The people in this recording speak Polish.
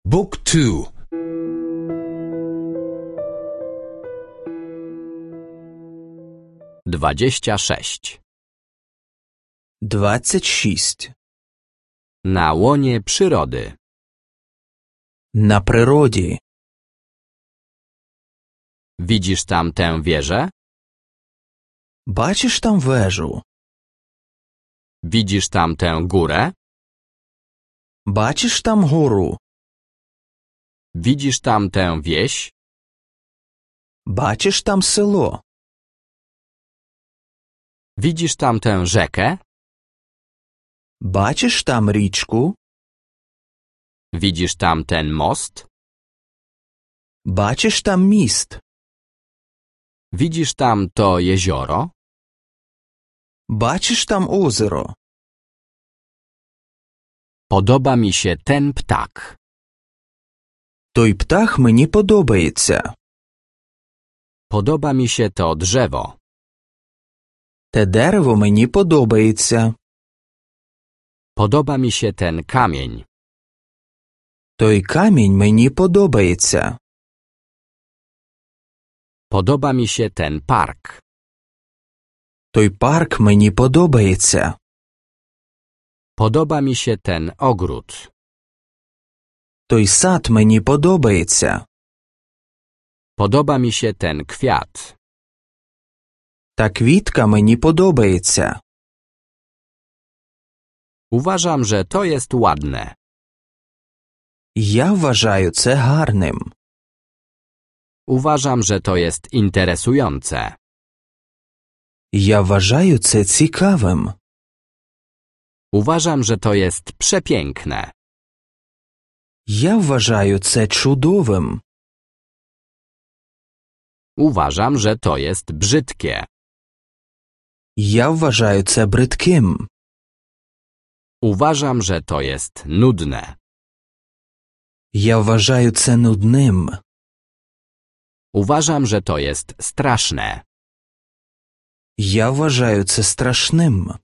Book 2. 26. 26. Na łonie przyrody. На природі. Widzisz tam tę wieżę? Бачиш там вежу? Widzisz tam tę górę? Бачиш там гору? Widzisz tam tę wieś? Бачиш там село? Widzisz tam tę rzekę? Бачиш там річку? Widzisz tam ten most? Бачиш там міст? Widzisz tam to jezioro? Бачиш там озеро? Podoba mi się ten ptak. Той птах мені подобається. Podoba mi się to drzewo. Те дерево мені подобається. Podoba mi się ten kamień. Той камінь мені подобається. Podoba mi się ten park. Той парк мені подобається. Podoba mi się ten ogród. Той сад мені подобається. Podoba mi się ten kwiat. Та квітка мені подобається. Uważam, że to jest ładne. Я вважаю це гарним. Uważam, że to jest interesujące. Я вважаю це цікавим. Uważam, że to jest przepiękne. Я вважаю це чудовим. Uważam, że to jest brzydkie. Я вважаю це бридким. Uważam, że to jest nudne. Я вважаю це нудним. Uważam, że to jest straszne. Я вважаю це страшним.